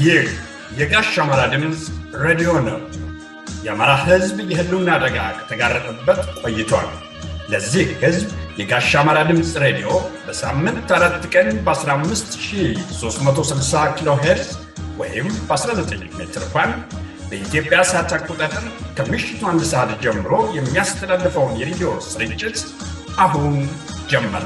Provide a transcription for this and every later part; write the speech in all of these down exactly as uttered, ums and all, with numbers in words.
ይህ የጋሽ አማራ ድምፅ ሬዲዮ ነው። የአማራ ሕዝብ የህልውና አደጋ ከተጋረጠበት ቆይቷል። ለዚህ ሕዝብ የጋሽ አማራ ድምፅ ሬዲዮ በሳምንት አራት ቀን በ15360 ኪሎ ሄርዝ ወይም በ19 ሜትር ባንድ በኢትዮጵያ ሰዓት አቆጣጠር ከምሽቱ አንድ ሰዓት ጀምሮ የሚያስተላልፈውን የሬዲዮ ስርጭት አሁን ጀመረ።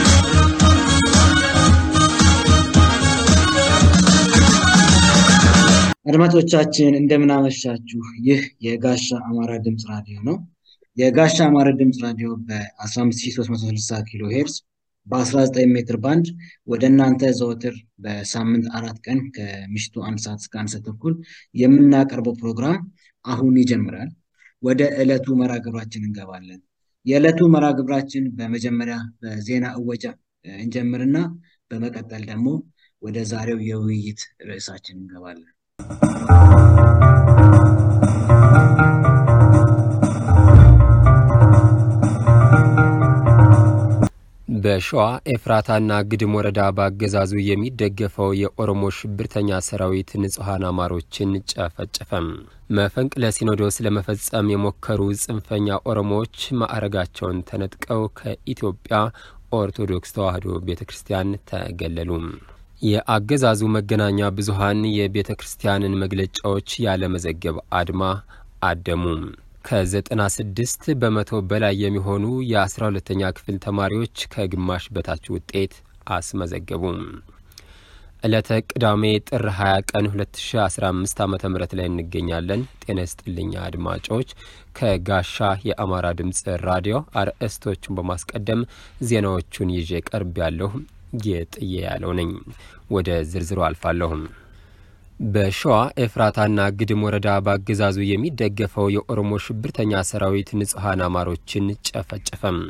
አድማጮቻችን እንደምን አመሻችሁ። ይህ የጋሽ አማራ ድምፅ ራዲዮ ነው። የጋሽ አማራ ድምፅ ራዲዮ በ15360 ኪሎ ሄርዝ በ19 ሜትር ባንድ ወደ እናንተ ዘወትር በሳምንት አራት ቀን ከምሽቱ አንድ ሰዓት እስከ አንድ ሰዓት ተኩል የምናቀርበው ፕሮግራም አሁን ይጀምራል። ወደ ዕለቱ መርሃ ግብራችን እንገባለን። የዕለቱ መርሃ ግብራችን በመጀመሪያ በዜና እወጃ እንጀምርና በመቀጠል ደግሞ ወደ ዛሬው የውይይት ርዕሳችን እንገባለን። በሸዋ ኤፍራታና ግድም ወረዳ በአገዛዙ የሚደገፈው የኦሮሞ ሽብርተኛ ሰራዊት ንጹሃን አማሮችን ጨፈጨፈም። መፈንቅለ ሲኖዶስ ለመፈጸም የሞከሩ ጽንፈኛ ኦሮሞዎች ማዕረጋቸውን ተነጥቀው ከኢትዮጵያ ኦርቶዶክስ ተዋሕዶ ቤተክርስቲያን ተገለሉ። የአገዛዙ መገናኛ ብዙሃን የቤተክርስቲያንን መግለጫዎች ያለ መዘገብ አድማ አደሙ። ከዘጠና ስድስት በመቶ በላይ የሚሆኑ የአስራ ሁለተኛ ክፍል ተማሪዎች ከግማሽ በታች ውጤት አስመዘገቡ። ዕለተ ቅዳሜ ጥር ሃያ ቀን ሁለት ሺህ አስራ አምስት ዓመተ ምህረት ላይ እንገኛለን። ጤና ይስጥልኝ አድማጮች። ከጋሻ የአማራ ድምፅ ራዲዮ አርእስቶቹን በማስቀደም ዜናዎቹን ይዤ ቀርብ ያለሁ ጌጥዬ ያለው ነኝ። ወደ ዝርዝሩ አልፋለሁ። በሸዋ ኤፍራታና ግድም ወረዳ በአገዛዙ የሚደገፈው የኦሮሞ ሽብርተኛ ሰራዊት ንጹሃን አማሮችን ጨፈጨፈም።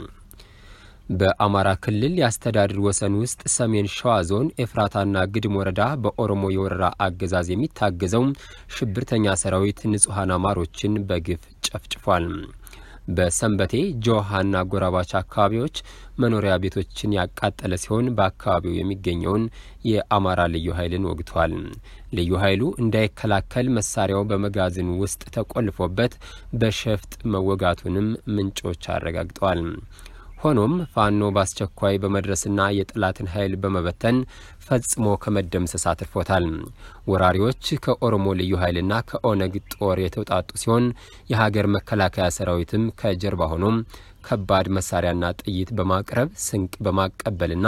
በአማራ ክልል ያስተዳድር ወሰን ውስጥ ሰሜን ሸዋ ዞን ኤፍራታና ግድም ወረዳ በኦሮሞ የወረራ አገዛዝ የሚታገዘው ሽብርተኛ ሰራዊት ንጹሃን አማሮችን በግፍ ጨፍጭፏል። በሰንበቴ ጆሃና ጎራባች አካባቢዎች መኖሪያ ቤቶችን ያቃጠለ ሲሆን በአካባቢው የሚገኘውን የአማራ ልዩ ኃይልን ወግቷል። ልዩ ኃይሉ እንዳይከላከል መሳሪያው በመጋዘን ውስጥ ተቆልፎበት በሸፍጥ መወጋቱንም ምንጮች አረጋግጠዋል። ሆኖም ፋኖ ባስቸኳይ በመድረስና የጠላትን ኃይል በመበተን ፈጽሞ ከመደምሰስ አትርፎታል። ወራሪዎች ከኦሮሞ ልዩ ኃይልና ከኦነግ ጦር የተውጣጡ ሲሆን የሀገር መከላከያ ሰራዊትም ከጀርባ ሆኖ ከባድ መሳሪያና ጥይት በማቅረብ ስንቅ በማቀበልና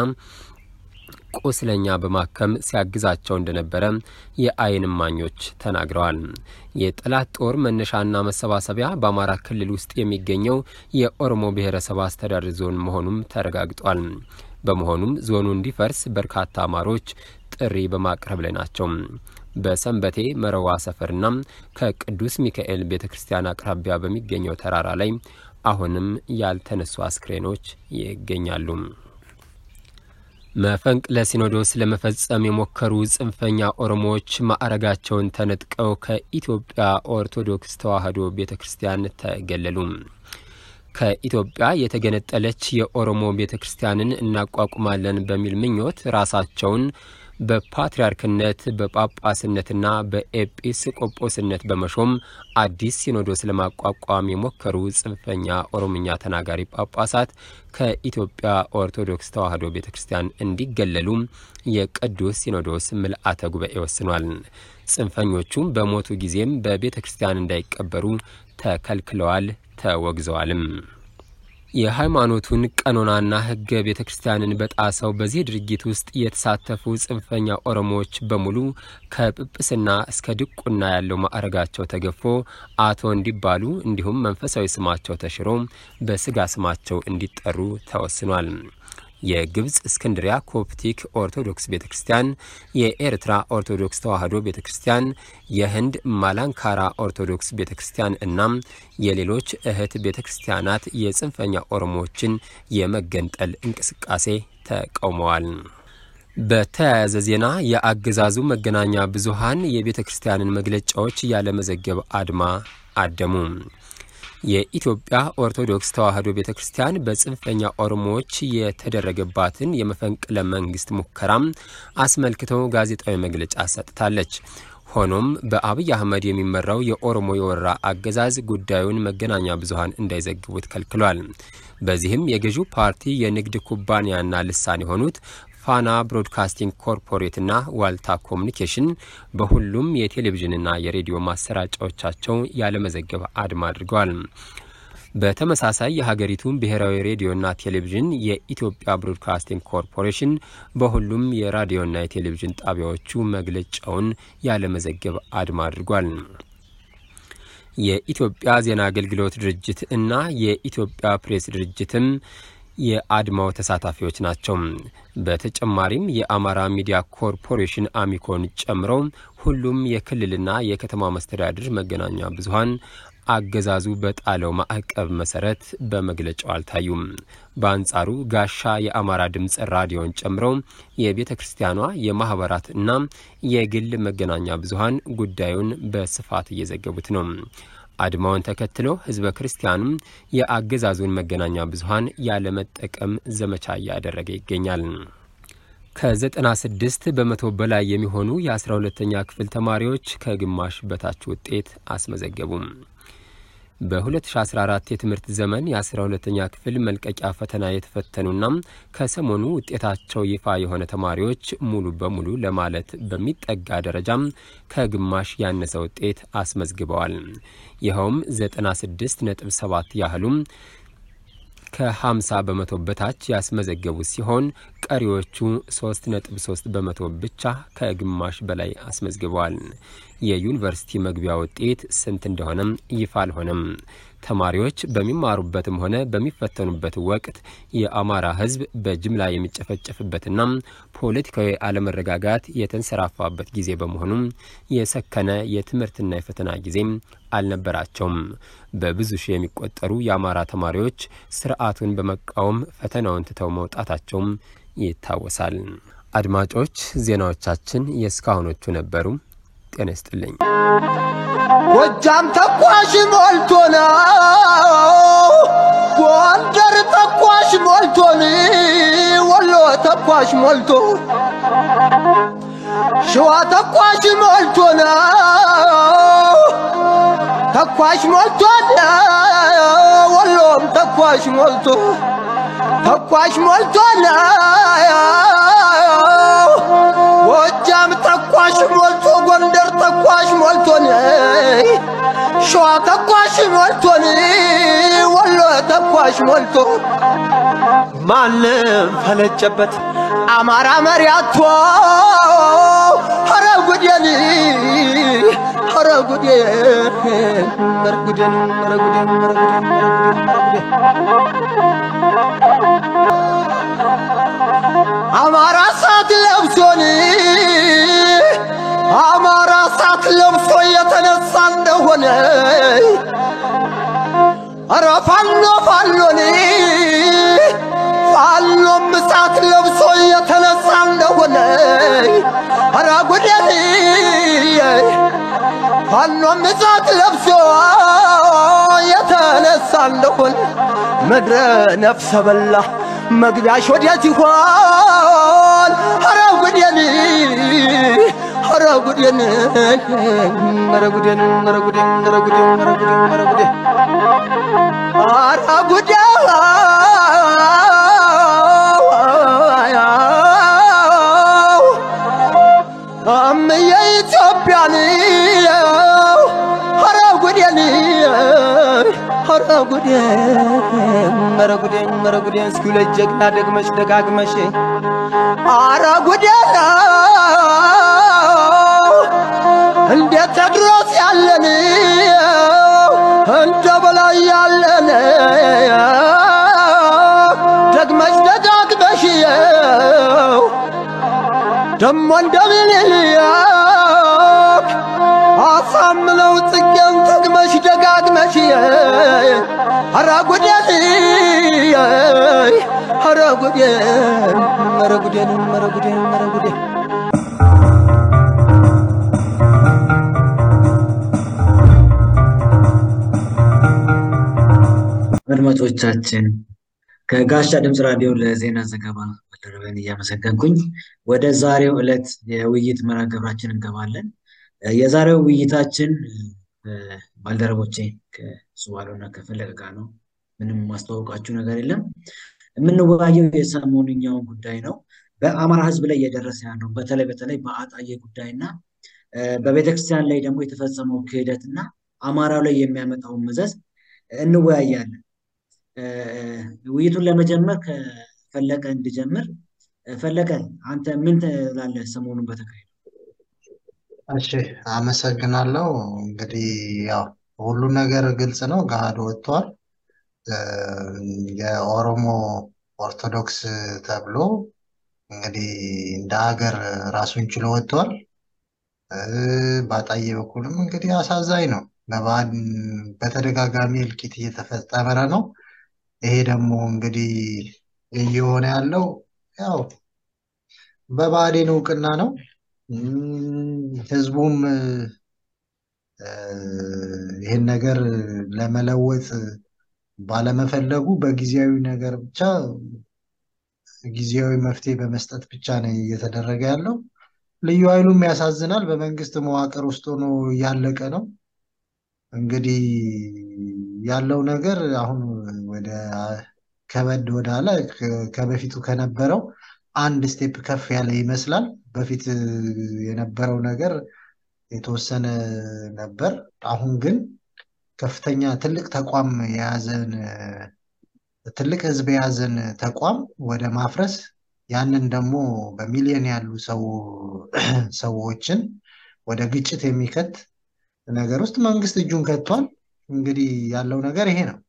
ቁስለኛ በማከም ሲያግዛቸው እንደነበረ የአይን እማኞች ተናግረዋል። የጠላት ጦር መነሻና መሰባሰቢያ በአማራ ክልል ውስጥ የሚገኘው የኦሮሞ ብሔረሰብ አስተዳደር ዞን መሆኑም ተረጋግጧል። በመሆኑም ዞኑ እንዲፈርስ በርካታ አማሮች ጥሪ በማቅረብ ላይ ናቸው። በሰንበቴ መረዋ ሰፈርና ከቅዱስ ሚካኤል ቤተክርስቲያን አቅራቢያ በሚገኘው ተራራ ላይ አሁንም ያልተነሱ አስክሬኖች ይገኛሉ። መፈንቅለ ሲኖዶስ ለመፈጸም የሞከሩ ጽንፈኛ ኦሮሞዎች ማዕረጋቸውን ተነጥቀው ከኢትዮጵያ ኦርቶዶክስ ተዋሕዶ ቤተክርስቲያን ተገለሉ። ከኢትዮጵያ የተገነጠለች የኦሮሞ ቤተክርስቲያንን እናቋቁማለን በሚል ምኞት ራሳቸውን በፓትርያርክነት በጳጳስነትና በኤጲስቆጶስነት በመሾም አዲስ ሲኖዶስ ለማቋቋም የሞከሩ ጽንፈኛ ኦሮምኛ ተናጋሪ ጳጳሳት ከኢትዮጵያ ኦርቶዶክስ ተዋሕዶ ቤተክርስቲያን እንዲገለሉ የቅዱስ ሲኖዶስ ምልአተ ጉባኤ ወስኗል። ጽንፈኞቹም በሞቱ ጊዜም በቤተክርስቲያን እንዳይቀበሩ ተከልክለዋል፣ ተወግዘዋልም። የሃይማኖቱን ቀኖናና ሕገ ቤተክርስቲያንን በጣሰው በዚህ ድርጊት ውስጥ የተሳተፉ ጽንፈኛ ኦሮሞዎች በሙሉ ከጵጵስና እስከ ድቁና ያለው ማዕረጋቸው ተገፎ አቶ እንዲባሉ እንዲሁም መንፈሳዊ ስማቸው ተሽሮ በስጋ ስማቸው እንዲጠሩ ተወስኗል። የግብጽ እስክንድሪያ ኮፕቲክ ኦርቶዶክስ ቤተክርስቲያን፣ የኤርትራ ኦርቶዶክስ ተዋሕዶ ቤተክርስቲያን፣ የህንድ ማላንካራ ኦርቶዶክስ ቤተክርስቲያን እና የሌሎች እህት ቤተክርስቲያናት የጽንፈኛ ኦሮሞዎችን የመገንጠል እንቅስቃሴ ተቃውመዋል። በተያያዘ ዜና የአገዛዙ መገናኛ ብዙሃን የቤተክርስቲያንን መግለጫዎች ያለ መዘገብ አድማ አደሙ። የኢትዮጵያ ኦርቶዶክስ ተዋሕዶ ቤተክርስቲያን በጽንፈኛ ኦሮሞዎች የተደረገባትን የመፈንቅለ መንግስት ሙከራም አስመልክቶ ጋዜጣዊ መግለጫ ሰጥታለች። ሆኖም በአብይ አህመድ የሚመራው የኦሮሞ የወራ አገዛዝ ጉዳዩን መገናኛ ብዙሃን እንዳይዘግቡት ከልክሏል። በዚህም የገዢው ፓርቲ የንግድ ኩባንያና ልሳን የሆኑት ፋና ብሮድካስቲንግ ኮርፖሬትና ዋልታ ኮሙኒኬሽን በሁሉም የቴሌቪዥንና የሬዲዮ ማሰራጫዎቻቸው ያለመዘገብ አድማ አድርገዋል። በተመሳሳይ የሀገሪቱን ብሔራዊ ሬዲዮና ቴሌቪዥን የኢትዮጵያ ብሮድካስቲንግ ኮርፖሬሽን በሁሉም የራዲዮና የቴሌቪዥን ጣቢያዎቹ መግለጫውን ያለመዘገብ አድማ አድርጓል። የኢትዮጵያ ዜና አገልግሎት ድርጅት እና የኢትዮጵያ ፕሬስ ድርጅትም የአድማው ተሳታፊዎች ናቸው። በተጨማሪም የአማራ ሚዲያ ኮርፖሬሽን አሚኮን ጨምሮ ሁሉም የክልልና የከተማ መስተዳድር መገናኛ ብዙሃን አገዛዙ በጣለው ማዕቀብ መሰረት በመግለጫው አልታዩም። በአንጻሩ ጋሻ የአማራ ድምጽ ራዲዮን ጨምሮ የቤተ ክርስቲያኗ የማህበራትና የግል መገናኛ ብዙሃን ጉዳዩን በስፋት እየዘገቡት ነው። አድማውን ተከትሎ ህዝበ ክርስቲያኑ የአገዛዙን መገናኛ ብዙሃን ያለመጠቀም ዘመቻ ያደረገ ይገኛል። ከዘጠና ስድስት በመቶ በላይ የሚሆኑ የአስራ ሁለተኛ ክፍል ተማሪዎች ከግማሽ በታች ውጤት አስመዘገቡ። በ2014 የትምህርት ዘመን የአስራ ሁለተኛ ክፍል መልቀቂያ ፈተና የተፈተኑና ከሰሞኑ ውጤታቸው ይፋ የሆነ ተማሪዎች ሙሉ በሙሉ ለማለት በሚጠጋ ደረጃም ከግማሽ ያነሰ ውጤት አስመዝግበዋል። ይኸውም ዘጠና ስድስት ነጥብ ሰባት ያህሉም ከ50 በመቶ በታች ያስመዘገቡ ሲሆን ቀሪዎቹ ሶስት ነጥብ ሶስት በመቶ ብቻ ከግማሽ በላይ አስመዝግበዋል። የዩኒቨርሲቲ መግቢያ ውጤት ስንት እንደሆነም ይፋ አልሆነም። ተማሪዎች በሚማሩበትም ሆነ በሚፈተኑበት ወቅት የአማራ ህዝብ በጅምላ የሚጨፈጨፍበትና ፖለቲካዊ አለመረጋጋት የተንሰራፋበት ጊዜ በመሆኑ የሰከነ የትምህርትና የፈተና ጊዜ አልነበራቸውም። በብዙ ሺህ የሚቆጠሩ የአማራ ተማሪዎች ስርዓቱን በመቃወም ፈተናውን ትተው መውጣታቸው ይታወሳል። አድማጮች ዜናዎቻችን የስካሁኖቹ ነበሩ። ጤና ይስጥልኝ። ጎጃም ተኳሽ ሞልቶ ነው፣ ጎንደር ተኳሽ ሞልቶ ነው፣ ወሎ ተኳሽ ሞልቶ፣ ሸዋ ተኳሽ ሞልቶ ነው፣ ተኳሽ ሞልቶ ነው፣ ወሎም ተኳሽ ሞልቶ፣ ተኳሽ ሞልቶ ነው፣ ጎጃም ተኳሽ ሞልቶ፣ ጎንደር ተኳሽ ሞልቶ ነው፣ ሸዋ ተኳሽ ሞልቶ ነው፣ ወሎ ተኳሽ ሞልቶ። ማንም ፈለጨበት አማራ መሪያቶ፣ ኧረ ጉዴን ኧረ ጉዴን ኧረ ጉዴን ኧረ ጉዴን ኧረ ጉዴን ኧረ ጉዴን አማራ ሳት ለብሶን አማራ ሳት ለብሶ የተነሳ እንደሆነ ኧረ ፋኖ ፋኖን ፋኖም ሳት ለብሶ የተነሳ እንደሆነ ኧረ ጉዴን ፋኖም ሳት ለብሶ የተነሳ እንደሆነ ምድረ ነፍሰ በላ መግቢያሽ ወዴት ይሆን? ኧረ ጉዴን ኧረ ጉዴን ኧረ ጉዴን ኧረ ጉዴን ኧረ ጉዴን ኧረ ጉዴን ኧረ ጉዴን ኧረ ጉዴን እምዬ ኢትዮጵያን ኧረ ጉዴን ኧረ ጉዴን ኧረ ጉዴን ኧረ ጉዴን እስኪ ሁለት ጀግና ደግመሽ ደጋግመሽ ኧረ ጉዴን እንደ ቴዎድሮስ ያለን እንደ በላይ ያለን ደግመሽ ደጋግመሽ ደሞ እንደ ምኒልክ አሳምነው ጽጌን ደግመሽ ደጋግመሽ ኧረ ጉዴን ኧረ ጉዴን ኧረ ጉዴን ኧረ ጉዴን ኧረ ጉዴን አድማጮቻችን ከጋሻ ድምጽ ራዲዮ ለዜና ዘገባ ባልደረባዬን እያመሰገንኩኝ ወደ ዛሬው ዕለት የውይይት መርሃ ግብራችን እንገባለን። የዛሬው ውይይታችን ባልደረቦቼ ከሱባሎና ከፈለቀ ጋር ነው። ምንም ማስተዋወቃችሁ ነገር የለም። የምንወያየው የሰሞንኛውን ጉዳይ ነው። በአማራ ህዝብ ላይ እየደረሰ ያለው በተለይ በተለይ በአጣዬ ጉዳይና በቤተክርስቲያን ላይ ደግሞ የተፈጸመው ክህደትና አማራው ላይ የሚያመጣውን መዘዝ እንወያያለን። ውይይቱን ለመጀመር ከፈለቀ እንድጀምር። ፈለቀ አንተ ምን ትላለህ ሰሞኑን በተካሄደው? እሺ አመሰግናለሁ። እንግዲህ ያው ሁሉ ነገር ግልጽ ነው፣ ገሃድ ወጥቷል። የኦሮሞ ኦርቶዶክስ ተብሎ እንግዲህ እንደ ሀገር ራሱን ችሎ ወጥቷል። በአጣዬ በኩልም እንግዲህ አሳዛኝ ነው። በባህል በተደጋጋሚ እልቂት እየተፈጸመ ነው። ይሄ ደግሞ እንግዲህ እየሆነ ያለው ያው በባህዴን እውቅና ነው። ህዝቡም ይህን ነገር ለመለወጥ ባለመፈለጉ በጊዜያዊ ነገር ብቻ ጊዜያዊ መፍትሄ በመስጠት ብቻ ነው እየተደረገ ያለው። ልዩ ኃይሉም ያሳዝናል። በመንግስት መዋቅር ውስጥ ሆኖ ያለቀ ነው። እንግዲህ ያለው ነገር አሁን ወደ ከበድ ወዳለ ከበፊቱ ከነበረው አንድ ስቴፕ ከፍ ያለ ይመስላል። በፊት የነበረው ነገር የተወሰነ ነበር። አሁን ግን ከፍተኛ ትልቅ ተቋም የያዘን ትልቅ ህዝብ የያዘን ተቋም ወደ ማፍረስ ያንን ደግሞ በሚሊዮን ያሉ ሰው ሰዎችን ወደ ግጭት የሚከት ነገር ውስጥ መንግስት እጁን ከቷል። እንግዲህ ያለው ነገር ይሄ ነው።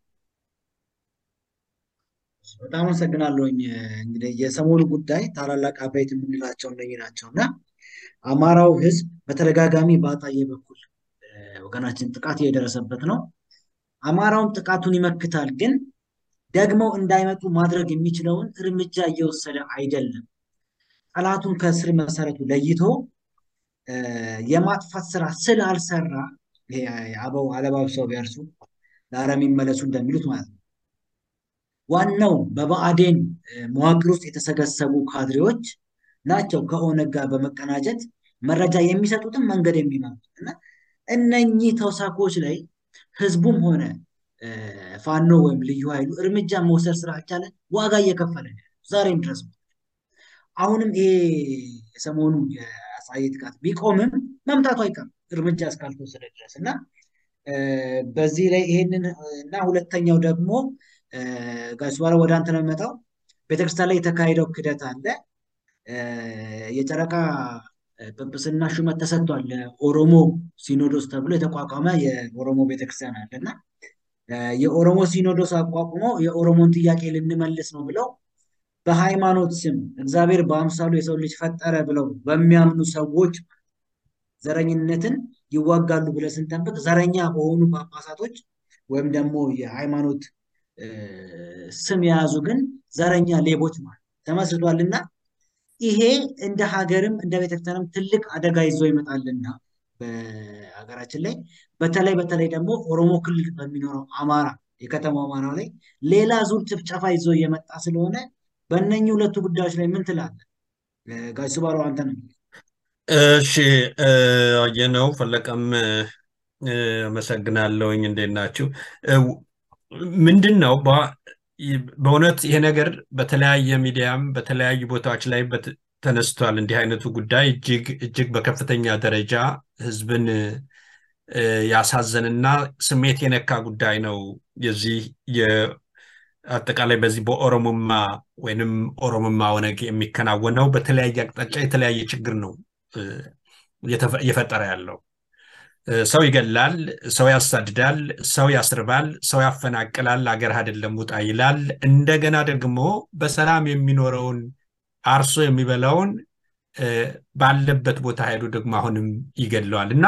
በጣም አመሰግናለሁኝ። እንግዲህ የሰሞኑ ጉዳይ ታላላቅ አበይት የምንላቸው እነዚህ ናቸውና አማራው ህዝብ በተደጋጋሚ በአጣዬ በኩል ወገናችን ጥቃት እየደረሰበት ነው። አማራውን ጥቃቱን ይመክታል፣ ግን ደግሞ እንዳይመጡ ማድረግ የሚችለውን እርምጃ እየወሰደ አይደለም። ጠላቱን ከስር መሰረቱ ለይቶ የማጥፋት ስራ ስላልሰራ አበው አለባብሰው ቢያርሱ ለአረም ይመለሱ እንደሚሉት ማለት ነው። ዋናው በብአዴን መዋቅር ውስጥ የተሰገሰቡ ካድሬዎች ናቸው ከኦነግ ጋር በመቀናጀት መረጃ የሚሰጡትን መንገድ የሚመሩት እና እነኚህ ተውሳኮች ላይ ህዝቡም ሆነ ፋኖ ወይም ልዩ ኃይሉ እርምጃ መውሰድ ስላልቻለ ዋጋ እየከፈለ ነው ዛሬም ድረስ። አሁንም ይሄ የሰሞኑ የአጣዬ ጥቃት ቢቆምም መምጣቱ አይቀርም እርምጃ እስካልተወሰደ ድረስ እና በዚህ ላይ ይሄንን እና ሁለተኛው ደግሞ ጋሽ ሱባለው ወደ አንተ ነው የምመጣው። ቤተክርስቲያን ላይ የተካሄደው ክህደት አለ። የጨረቃ ጵጵስና ሹመት ተሰጥቷል ለኦሮሞ ሲኖዶስ ተብሎ የተቋቋመ የኦሮሞ ቤተክርስቲያን አለና የኦሮሞ ሲኖዶስ አቋቁሞ የኦሮሞን ጥያቄ ልንመልስ ነው ብለው በሃይማኖት ስም እግዚአብሔር በአምሳሉ የሰው ልጅ ፈጠረ ብለው በሚያምኑ ሰዎች ዘረኝነትን ይዋጋሉ ብለን ስንጠብቅ ዘረኛ በሆኑ ጳጳሳቶች ወይም ደግሞ የሃይማኖት ስም የያዙ ግን ዘረኛ ሌቦች ማለት ተመስርቷልና ይሄ እንደ ሀገርም እንደ ቤተክርስቲያንም ትልቅ አደጋ ይዞ ይመጣልና በሀገራችን ላይ በተለይ በተለይ ደግሞ ኦሮሞ ክልል በሚኖረው አማራ የከተማው አማራ ላይ ሌላ ዙር ጭፍጨፋ ይዞ እየመጣ ስለሆነ በእነኚህ ሁለቱ ጉዳዮች ላይ ምን ትላለህ ጋሽ ሱባለው? አንተ ነው። እሺ አየነው ፈለቀም አመሰግናለሁኝ። እንዴት ናችሁ? ምንድነው በእውነት ይሄ ነገር በተለያየ ሚዲያም በተለያዩ ቦታዎች ላይ ተነስቷል። እንዲህ አይነቱ ጉዳይ እጅግ እጅግ በከፍተኛ ደረጃ ህዝብን ያሳዘንና ስሜት የነካ ጉዳይ ነው። የዚህ አጠቃላይ በዚህ በኦሮሞማ ወይንም ኦሮሞማ ኦነግ የሚከናወነው በተለያየ አቅጣጫ የተለያየ ችግር ነው እየፈጠረ ያለው። ሰው ይገላል፣ ሰው ያሳድዳል፣ ሰው ያስርባል፣ ሰው ያፈናቅላል፣ አገር አይደለም ውጣ ይላል። እንደገና ደግሞ በሰላም የሚኖረውን አርሶ የሚበላውን ባለበት ቦታ ሄዶ ደግሞ አሁንም ይገለዋል እና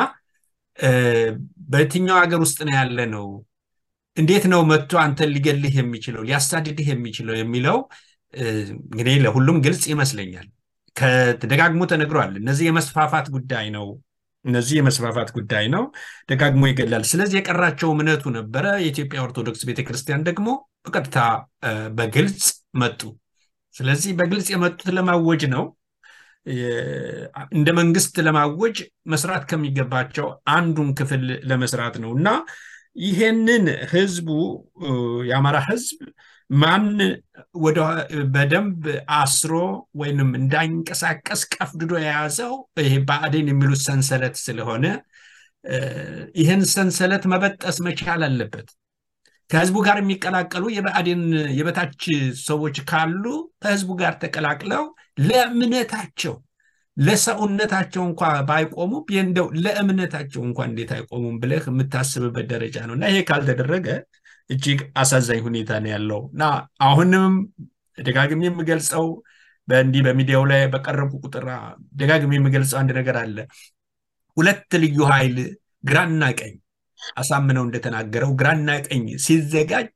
በየትኛው ሀገር ውስጥ ነው ያለ ነው? እንዴት ነው መጥቶ አንተን ሊገልህ የሚችለው ሊያሳድድህ የሚችለው የሚለው እንግዲህ ለሁሉም ግልጽ ይመስለኛል። ከተደጋግሞ ተነግሯል። እነዚህ የመስፋፋት ጉዳይ ነው እነዚህ የመስፋፋት ጉዳይ ነው። ደጋግሞ ይገላል። ስለዚህ የቀራቸው እምነቱ ነበረ። የኢትዮጵያ ኦርቶዶክስ ቤተክርስቲያን ደግሞ በቀጥታ በግልጽ መጡ። ስለዚህ በግልጽ የመጡት ለማወጅ ነው። እንደ መንግስት ለማወጅ መስራት ከሚገባቸው አንዱን ክፍል ለመስራት ነውና ይሄንን ህዝቡ የአማራ ህዝብ ማን ወደ በደንብ አስሮ ወይንም እንዳይንቀሳቀስ ቀፍድዶ የያዘው ይሄ ብአዴን የሚሉት ሰንሰለት ስለሆነ ይሄን ሰንሰለት መበጠስ መቻል አለበት። ከህዝቡ ጋር የሚቀላቀሉ የብአዴን የበታች ሰዎች ካሉ ከህዝቡ ጋር ተቀላቅለው ለእምነታቸው ለሰውነታቸው እንኳን ባይቆሙ እንደው ለእምነታቸው እንኳን እንዴት አይቆሙም ብለህ የምታስብበት ደረጃ ነውና ይሄ ካልተደረገ እጅግ አሳዛኝ ሁኔታ ነው ያለውና አሁንም ደጋግሜ የምገልጸው በእንዲ በሚዲያው ላይ በቀረቡ ቁጥራ ደጋግሜ የምገልጸው አንድ ነገር አለ። ሁለት ልዩ ኃይል ግራና ቀኝ አሳምነው እንደተናገረው ግራና ቀኝ ሲዘጋጅ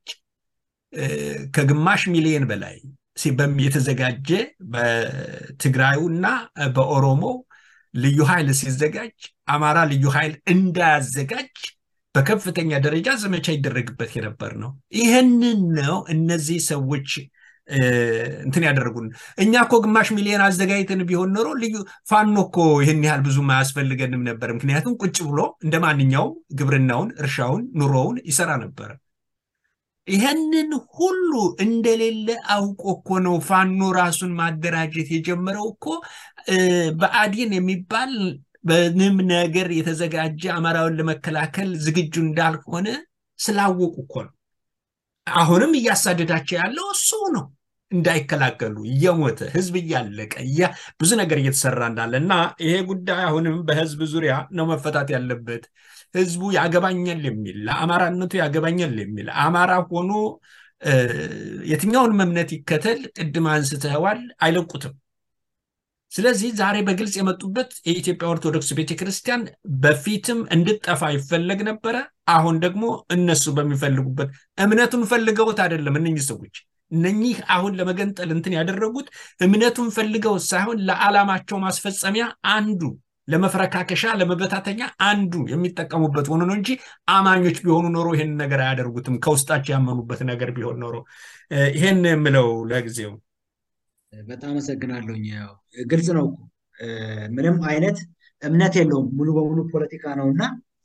ከግማሽ ሚሊዮን በላይ ሲበም የተዘጋጀ በትግራይውና በኦሮሞ ልዩ ኃይል ሲዘጋጅ አማራ ልዩ ኃይል እንዳያዘጋጅ በከፍተኛ ደረጃ ዘመቻ ይደረግበት የነበር ነው። ይሄንን ነው እነዚህ ሰዎች እንትን ያደረጉን። እኛ እኮ ግማሽ ሚሊዮን አዘጋጅተን ቢሆን ኖሮ ልዩ ፋኖ እኮ ይሄን ያህል ብዙ ማያስፈልገንም ነበር። ምክንያቱም ቁጭ ብሎ እንደማንኛውም ግብርናውን እርሻውን ኑሮውን ይሰራ ነበር። ይሄንን ሁሉ እንደሌለ አውቆ እኮ ነው ፋኖ ራሱን ማደራጀት የጀመረው እኮ ብአዴን የሚባል በንም ነገር የተዘጋጀ አማራውን ለመከላከል ዝግጁ እንዳልሆነ ስላወቁ እኮ ነው። አሁንም እያሳደዳቸው ያለው እሱ ነው። እንዳይከላከሉ እየሞተ ህዝብ እያለቀ ያ ብዙ ነገር እየተሰራ እንዳለና ይሄ ጉዳይ አሁንም በህዝብ ዙሪያ ነው መፈታት ያለበት። ህዝቡ ያገባኛል የሚል ለአማራነቱ ያገባኛል የሚል አማራ ሆኖ የትኛውን እምነት ይከተል ቅድም አንስተዋል አይለቁትም። ስለዚህ ዛሬ በግልጽ የመጡበት የኢትዮጵያ ኦርቶዶክስ ቤተክርስቲያን በፊትም እንድጠፋ ይፈልግ ነበር። አሁን ደግሞ እነሱ በሚፈልጉበት እምነቱን ፈልገውት አይደለም። እነኚህ ሰዎች እነኚህ አሁን ለመገንጠል እንትን ያደረጉት እምነቱን ፈልገው ሳይሆን ለዓላማቸው ማስፈጸሚያ አንዱ ለመፍረካከሻ ለመበታተኛ አንዱ የሚጠቀሙበት ሆኖ ነው እንጂ አማኞች ቢሆኑ ኖሮ ይሄን ነገር አያደርጉትም። ከውስጣቸው ያመኑበት ነገር ቢሆን ኖሮ ይሄን የምለው ለጊዜው። በጣም አመሰግናለሁኝ። ያው ግልጽ ነው እኮ ምንም አይነት እምነት የለውም ሙሉ በሙሉ ፖለቲካ ነውና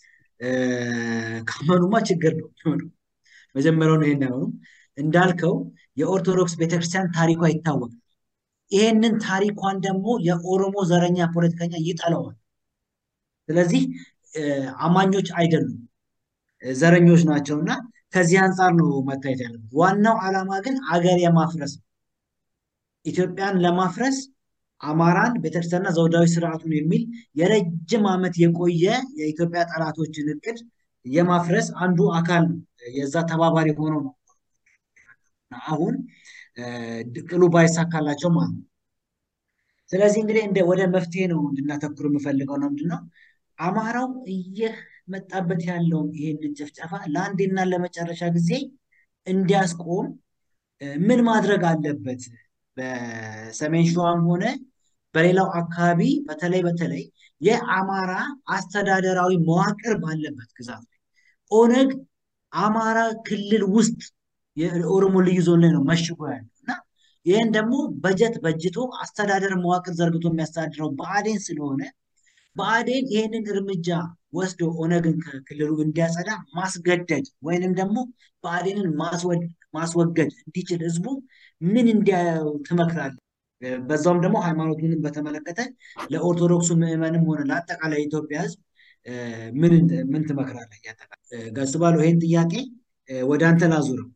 ካመኑማ ችግር ነው ነው መጀመሪያው ነው። ይሄን ነው እንዳልከው የኦርቶዶክስ ቤተክርስቲያን ታሪኳ ይታወቃል። ይሄንን ታሪኳን ደግሞ የኦሮሞ ዘረኛ ፖለቲከኛ ይጠላዋል። ስለዚህ አማኞች አይደሉም ዘረኞች ናቸውና ከዚህ አንፃር ነው መታየት ያለበት። ዋናው ዓላማ ግን አገር የማፍረስ ኢትዮጵያን ለማፍረስ አማራን ቤተክርስቲያንና ዘውዳዊ ስርዓቱን የሚል የረጅም ዓመት የቆየ የኢትዮጵያ ጠላቶችን እቅድ የማፍረስ አንዱ አካል የዛ ተባባሪ ሆኖ ነው አሁን ድቅሉ ባይሳካላቸው ማለት ነው። ስለዚህ እንግዲህ እንደ ወደ መፍትሄ ነው እንድናተኩር የምፈልገው ነው ምንድነው አማራው እየመጣበት ያለው ይሄን ጭፍጨፋ ለአንዴና ለመጨረሻ ጊዜ እንዲያስቆም ምን ማድረግ አለበት? በሰሜን ሸዋም ሆነ በሌላው አካባቢ በተለይ በተለይ የአማራ አስተዳደራዊ መዋቅር ባለበት ግዛት ላይ ኦነግ አማራ ክልል ውስጥ የኦሮሞ ልዩ ዞን ላይ ነው መሽጎ ያለውና ይሄን ደግሞ በጀት በጅቶ አስተዳደር መዋቅር ዘርግቶ የሚያስተዳድረው ብአዴን ስለሆነ ብአዴን ይሄንን እርምጃ ወስዶ ኦነግን ከክልሉ እንዲያጸዳ ማስገደድ ወይንም ደግሞ ብአዴንን ማስወገድ እንዲችል ህዝቡ ምን እንዲያው ትመክራለህ? በዛውም ደግሞ ሃይማኖቱን በተመለከተ ለኦርቶዶክሱ ምዕመንም ሆነ ለአጠቃላይ ኢትዮጵያ ህዝብ ምን ምን ትመክራለህ? ያጠቃ ጋስባሉ ይሄን ጥያቄ ወደ አንተ ላዙረው።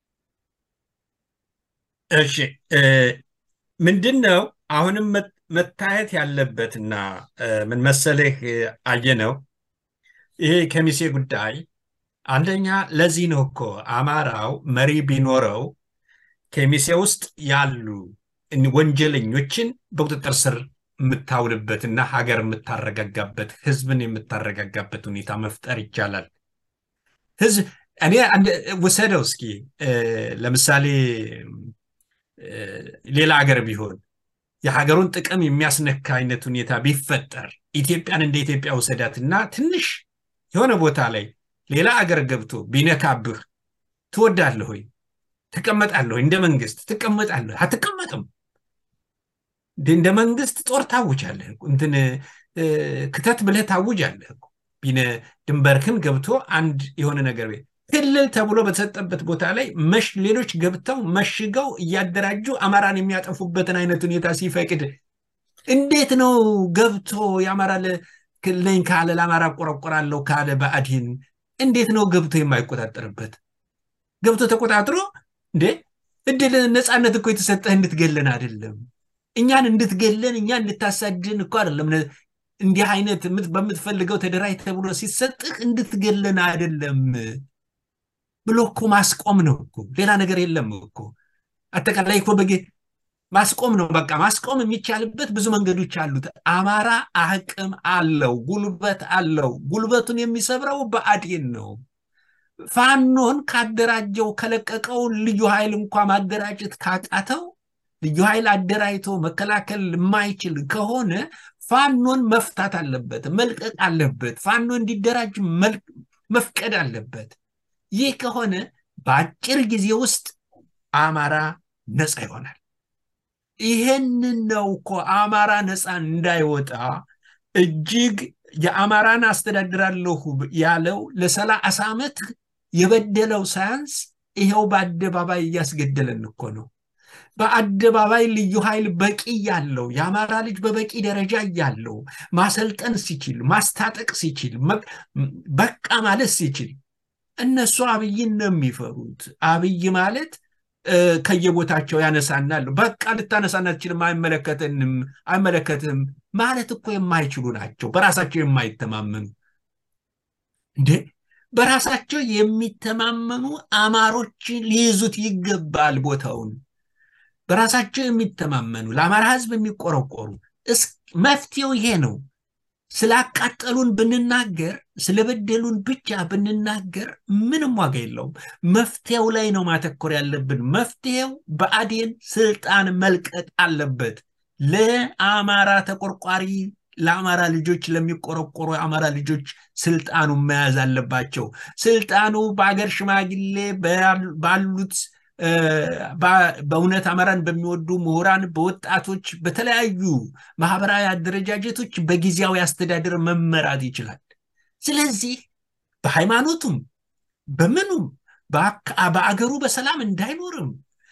እሺ ምንድነው አሁንም መታየት ያለበትና ምን መሰለህ አየነው ይሄ ከሚሴ ጉዳይ አንደኛ ለዚህ ነው እኮ አማራው መሪ ቢኖረው ከሚሴ ውስጥ ያሉ ወንጀለኞችን በቁጥጥር ስር የምታውልበትና ሀገር የምታረጋጋበት ህዝብን የምታረጋጋበት ሁኔታ መፍጠር ይቻላል። ህዝብ እኔ ወሰደው እስኪ ለምሳሌ ሌላ ሀገር ቢሆን የሀገሩን ጥቅም የሚያስነካ አይነት ሁኔታ ቢፈጠር ኢትዮጵያን እንደ ኢትዮጵያ ወሰዳትና ትንሽ የሆነ ቦታ ላይ ሌላ ሀገር ገብቶ ቢነካብህ ትወዳለህ ወይ? ተቀመጣለህ? እንደ መንግስት ተቀመጣለህ? አትቀመጥም። እንደ መንግስት ጦር ታውጃለህ እንትን ክተት ብለህ ታውጃለህ ቢነ ድንበርክን ገብቶ አንድ የሆነ ነገር ቤት ክልል ተብሎ በተሰጠበት ቦታ ላይ መሽ ሌሎች ገብተው መሽገው እያደራጁ አማራን የሚያጠፉበትን አይነት ሁኔታ ሲፈቅድ እንዴት ነው ገብቶ ያማራ ለክልለኝ ካለ ለአማራ ቆረቆራለሁ ካለ በአዲን እንዴት ነው ገብቶ የማይቆጣጠርበት ገብቶ ተቆጣጥሮ እንዴ እድል ነፃነት እኮ የተሰጠህ እንድትገለን አይደለም እኛን እንድትገለን እኛን እንድታሳድን እኮ አይደለም እንዲህ አይነት በምትፈልገው ተደራይ ተብሎ ሲሰጥህ እንድትገለን አይደለም ብሎ እኮ ማስቆም ነው እኮ ሌላ ነገር የለም እኮ አጠቃላይ እኮ በጌ ማስቆም ነው በቃ ማስቆም የሚቻልበት ብዙ መንገዶች አሉት አማራ አቅም አለው ጉልበት አለው ጉልበቱን የሚሰብረው በአዲን ነው ፋኖን ካደራጀው ከለቀቀው ልዩ ኃይል እንኳን ማደራጀት ካቃተው ልዩ ኃይል አደራጅቶ መከላከል የማይችል ከሆነ ፋኖን መፍታት አለበት መልቀቅ አለበት ፋኖ እንዲደራጅ መፍቀድ አለበት ይህ ከሆነ በአጭር ጊዜ ውስጥ አማራ ነፃ ይሆናል ይሄንን ነው እኮ አማራ ነፃ እንዳይወጣ እጅግ የአማራን አስተዳድራለሁ ያለው ለሰላሳ ዓመት የበደለው ሳያንስ ይሄው በአደባባይ ያስገደለን እኮ ነው በአደባባይ ልዩ ኃይል በቂ ያለው የአማራ ልጅ በበቂ ደረጃ ያለው ማሰልጠን ሲችል ማስታጠቅ ሲችል በቃ ማለት ሲችል እነሱ አብይን ነው የሚፈሩት አብይ ማለት ከየቦታቸው ያነሳናል በቃ ልታነሳና ትችልም አይመለከተንም አይመለከተም ማለት እኮ የማይችሉ ናቸው በራሳቸው የማይተማመኑ እንዴ በራሳቸው የሚተማመኑ አማሮች ሊይዙት ይገባል ቦታውን በራሳቸው የሚተማመኑ ለአማራ ህዝብ የሚቆረቆሩ መፍትሄው ይሄ ነው ስላቃጠሉን ብንናገር ስለበደሉን ብቻ ብንናገር ምንም ዋጋ የለውም መፍትሄው ላይ ነው ማተኮር ያለብን መፍትሄው በአዴን ስልጣን መልቀቅ አለበት ለአማራ ተቆርቋሪ ለአማራ ልጆች ለሚቆረቆሩ አማራ ልጆች ስልጣኑ መያዝ አለባቸው ስልጣኑ በአገር ሽማግሌ ባሉት በእውነት አማራን በሚወዱ ምሁራን በወጣቶች በተለያዩ ማህበራዊ አደረጃጀቶች በጊዜያዊ አስተዳደር መመራት ይችላል ስለዚህ በሃይማኖቱም በምኑም በአገሩ በሰላም እንዳይኖርም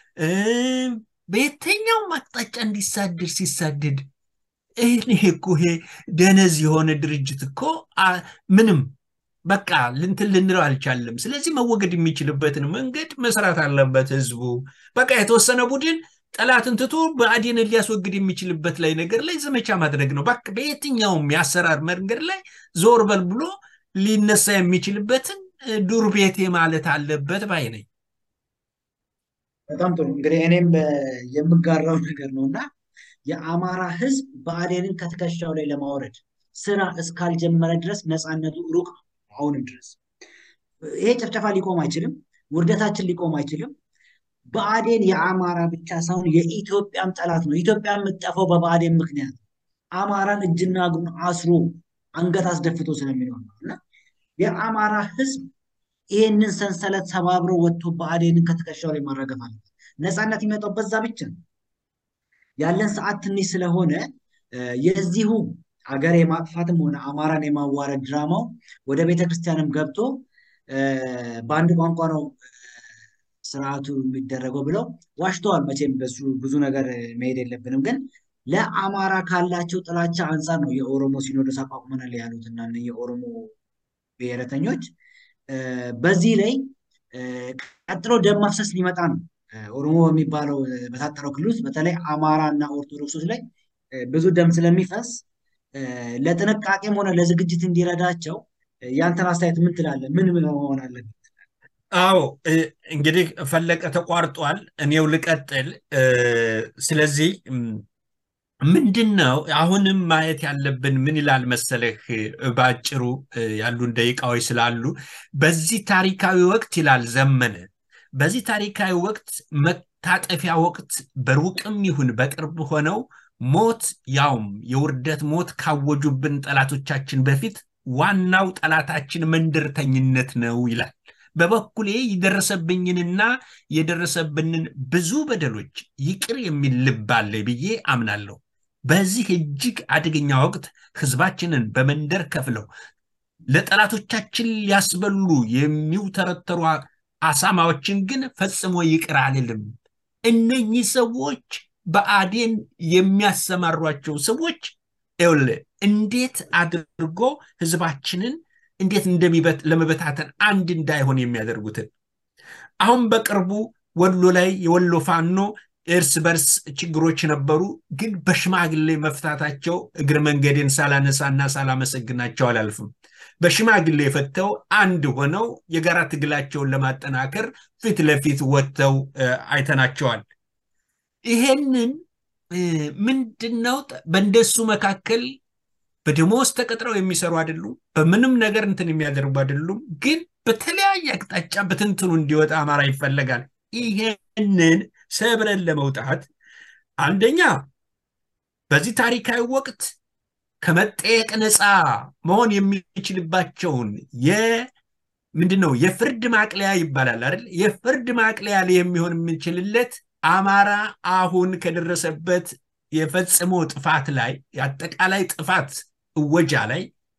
በየትኛው አቅጣጫ እንዲሳደድ ሲሳደድ እኔ እኮ ይሄ ደነዝ የሆነ ድርጅት እኮ ምንም በቃ ልንትን ልንለው አልቻለም ስለዚህ መወገድ የሚችልበትን መንገድ መስራት አለበት ህዝቡ በቃ የተወሰነ ቡድን ጠላትን ትቶ በአዴን ሊያስወግድ የሚችልበት ላይ ነገር ላይ ዘመቻ ማድረግ ነው በቃ በየትኛውም ያሰራር መንገድ ላይ ዞር በል ብሎ ሊነሳ የሚችልበትን ዱር ቤቴ ማለት አለበት ባይ ነኝ በጣም ጥሩ እንግዲህ እኔም የምጋራው ነገር ነውና የአማራ ህዝብ በአዴንን ከትከሻው ላይ ለማውረድ ስራ እስካልጀመረ ድረስ ነፃነቱ ሩቅ አሁንም ድረስ ይሄ ጨፍጨፋ ሊቆም አይችልም ውርደታችን ሊቆም አይችልም በአዴን የአማራ ብቻ ሳይሆን የኢትዮጵያም ጠላት ነው ኢትዮጵያ የምትጠፋው በአዴን ምክንያት አማራን እጅና እግሩን አስሮ አንገት አስደፍቶ ስለሚኖር ነውና የአማራ ህዝብ ይሄንን ሰንሰለት ሰባብሮ ወጥቶ በአዴንን ከትከሻው ላይ ማረጋጋት አለበት ነፃነት የሚመጣው በዛ ብቻ ያለን ሰዓት ትንሽ ስለሆነ የዚሁ አገር የማጥፋትም ሆነ አማራን የማዋረድ ድራማው ወደ ቤተክርስቲያንም ገብቶ በአንድ ቋንቋ ነው ስርዓቱ የሚደረገው ብለው ዋሽተዋል መቼም በሱ ብዙ ነገር መሄድ የለብንም ግን ለአማራ ካላቸው ጥላቻ አንፃር ነው የኦሮሞ ሲኖዶስ አቋቁመናል ያሉትና የኦሮሞ ብሔረተኞች በዚህ ላይ ቀጥሎ ደም ማፍሰስ ሊመጣ ነው ኦሮሞ የሚባለው በታጠረው ክልል በተለይ አማራና ኦርቶዶክሶች ላይ ብዙ ደም ስለሚፈስ ለጥንቃቄም ሆነ ለዝግጅት እንዲረዳቸው ያንተን አስተያየት ምን ትላለህ ምን መሆን አለበት አዎ እንግዲህ ፈለቀ ተቋርጧል እኔው ልቀጥል ስለዚህ ምንድነው አሁንም ማየት ያለብን ምን ይላል መሰለህ ባጭሩ ያሉን ደቂቃዎች ስላሉ በዚህ ታሪካዊ ወቅት ይላል ዘመነ በዚህ ታሪካዊ ወቅት መታጠፊያ ወቅት በሩቅም ይሁን በቅርብ ሆነው ሞት ያውም የውርደት ሞት ካወጁብን ጠላቶቻችን በፊት ዋናው ጠላታችን መንደርተኝነት ነው ይላል በበኩሌ ይደረሰብኝንና የደረሰብንን ብዙ በደሎች ይቅር የሚል ልብ አለ ብዬ አምናለሁ በዚህ እጅግ አደገኛ ወቅት ህዝባችንን በመንደር ከፍለው ለጠላቶቻችን ሊያስበሉ የሚውተረተሩ አሳማዎችን ግን ፈጽሞ ይቅር አልልም። እነኚህ ሰዎች በአዴን የሚያሰማሯቸው ሰዎች ኤውል እንዴት አድርጎ ህዝባችንን እንዴት እንደሚበት ለመበታተን አንድ እንዳይሆን የሚያደርጉትን አሁን በቅርቡ ወሎ ላይ የወሎ ፋኖ እርስ በርስ ችግሮች ነበሩ ግን በሽማግሌ መፍታታቸው እግረ መንገዴን ሳላነሳና ሳላመሰግናቸው አላልፍም። በሽማግሌ ፈተው አንድ ሆነው የጋራ ትግላቸውን ለማጠናከር ፊት ለፊት ወጥተው አይተናቸዋል። ይሄንን ምንድነው በእንደሱ መካከል በደሞዝ ተቀጥረው የሚሰሩ አይደሉም በምንም ነገር እንትን የሚያደርጉ አይደሉም ግን በተለያየ አቅጣጫ በትንትኑ እንዲወጣ አማራ ይፈልጋል። ይሄንን ሰብረን ለመውጣት አንደኛ በዚህ ታሪካዊ ወቅት ከመጠየቅ ነፃ መሆን የሚችልባቸውን የ ምንድነው የፍርድ ማቅለያ ይባላል አይደል? የፍርድ ማቅለያ ላይ የሚሆን የምንችልለት አማራ አሁን ከደረሰበት የፈጽሞ ጥፋት ላይ ያጠቃላይ ጥፋት እወጃ ላይ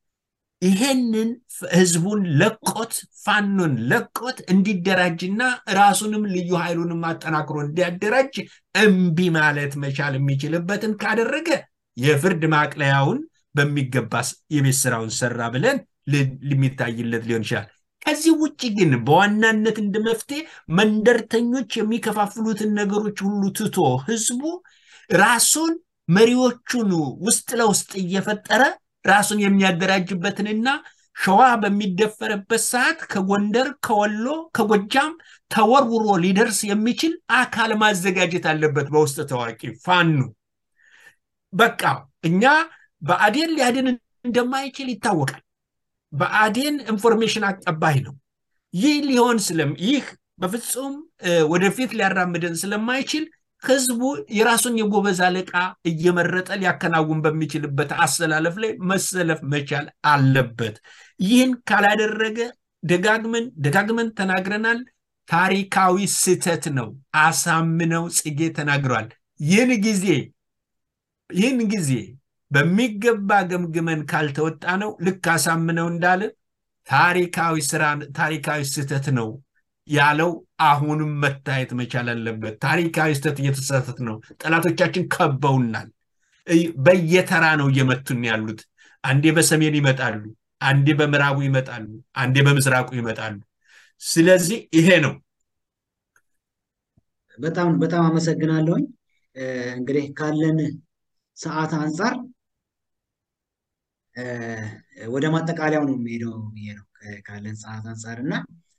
ይሄንን ህዝቡን ለቆት ፋኖን ለቆት እንዲደራጅና ራሱንም ልዩ ኃይሉንም ማጠናክሮ እንዲያደራጅ እምቢ ማለት መቻል የሚችልበትን ካደረገ የፍርድ ማቅለያውን በሚገባስ የቤት ስራውን ሰራ ብለን ሊሚታይለት ሊሆን ይችላል። ከዚህ ውጪ ግን በዋናነት እንደመፍትሄ መንደርተኞች የሚከፋፍሉትን ነገሮች ሁሉ ትቶ ህዝቡ ራሱን መሪዎቹን ውስጥ ለውስጥ እየፈጠረ ራሱን የሚያደራጅበትንና ሸዋ በሚደፈረበት ሰዓት ከጎንደር ከወሎ ከጎጃም ተወርውሮ ሊደርስ የሚችል አካል ማዘጋጀት አለበት በውስጥ ታዋቂ ፋኖ። በቃ እኛ በአዴን ሊያድን እንደማይችል ይታወቃል። በአዴን ኢንፎርሜሽን አቀባይ ነው። ይህ ሊሆን ስለም ይህ በፍጹም ወደፊት ሊያራምደን ስለማይችል ህዝቡ የራሱን የጎበዝ አለቃ እየመረጠ ሊያከናውን በሚችልበት አሰላለፍ ላይ መሰለፍ መቻል አለበት። ይህን ካላደረገ ደጋግመን ደጋግመን ተናግረናል ታሪካዊ ስህተት ነው። አሳምነው ጽጌ ተናግሯል። ይህን ጊዜ ይህን ጊዜ በሚገባ ገምግመን ካልተወጣ ነው ልክ አሳምነው እንዳለ ታሪካዊ ስራ ታሪካዊ ስህተት ነው ያለው አሁንም መታየት መቻል አለበት። ታሪካዊ ስህተት እየተሳተት ነው። ጠላቶቻችን ከበውናል። በየተራ ነው እየመቱን ያሉት። አንዴ በሰሜን ይመጣሉ፣ አንዴ በምዕራቡ ይመጣሉ፣ አንዴ በምስራቁ ይመጣሉ። ስለዚህ ይሄ ነው። በጣም በጣም አመሰግናለሁ። እንግዲህ ካለን ሰዓት አንፃር ወደ ማጠቃለያው ነው የሚሄደው ብዬ ነው ካለን ሰዓት አንፃርና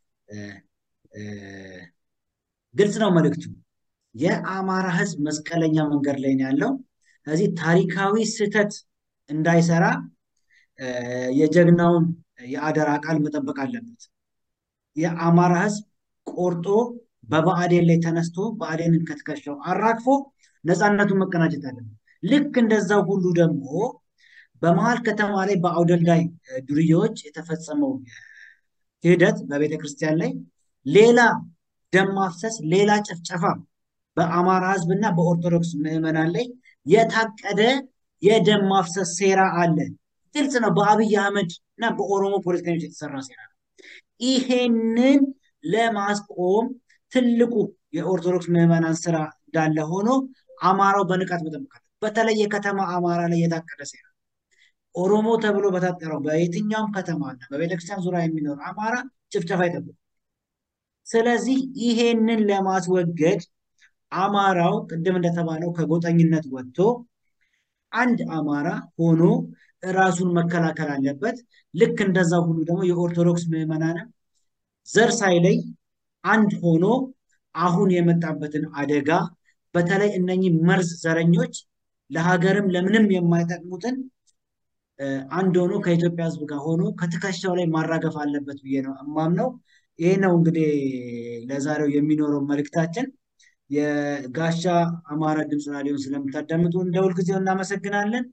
ግልጽ ነው መልእክቱ። የአማራ ህዝብ መስቀለኛ መንገድ ላይ ነው ያለው። ስለዚህ ታሪካዊ ስህተት እንዳይሰራ የጀግናውን የአደራ ቃል መጠበቅ አለበት። የአማራ ህዝብ ቆርጦ በባዕዴን ላይ ተነስቶ ባዕዴንን ከትከሻው አራግፎ ነፃነቱን መቀናጀት አለበት። ልክ እንደዛው ሁሉ ደግሞ በመሃል ከተማ ላይ በአውደልዳይ ዱርዬዎች የተፈጸመው ሂደት በቤተክርስቲያን ላይ ሌላ ደም ማፍሰስ ሌላ ጭፍጨፋ በአማራ ህዝብና በኦርቶዶክስ ምዕመናን ላይ የታቀደ የደም ማፍሰስ ሴራ አለ። ግልጽ ነው። በአብይ አህመድ እና በኦሮሞ ፖለቲከኞች የተሰራ ሴራ ነው። ይሄንን ለማስቆም ትልቁ የኦርቶዶክስ ምዕመናን ስራ እንዳለ ሆኖ አማራው በንቃት መጠበቅ አለበት። በተለይ የከተማ አማራ ላይ የታቀደ ሴራ ኦሮሞ ተብሎ በታጠረው በየትኛውም ከተማና በቤተክርስቲያን ዙሪያ የሚኖር አማራ ጭፍጨፋ ይጠብቅ። ስለዚህ ይሄንን ለማስወገድ አማራው ቅድም እንደተባለው ከጎጠኝነት ወጥቶ አንድ አማራ ሆኖ ራሱን መከላከል አለበት። ልክ እንደዛው ሁሉ ደግሞ የኦርቶዶክስ ምዕመናን ዘር ሳይለይ አንድ ሆኖ አሁን የመጣበትን አደጋ በተለይ እነኚህ መርዝ ዘረኞች ለሀገርም ለምንም የማይጠቅሙትን አንድ ሆኖ ከኢትዮጵያ ህዝብ ጋር ሆኖ ከትከሻው ላይ ማራገፍ አለበት ብዬ ነው እማምነው። ይሄ ነው እንግዲህ ለዛሬው የሚኖረው መልእክታችን። የጋሻ አማራ ድምጽ ራዲዮን ስለምታዳምጡ እንደ ሁልጊዜው እናመሰግናለን።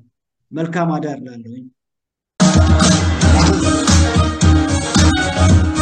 መልካም አዳር ላለሁኝ።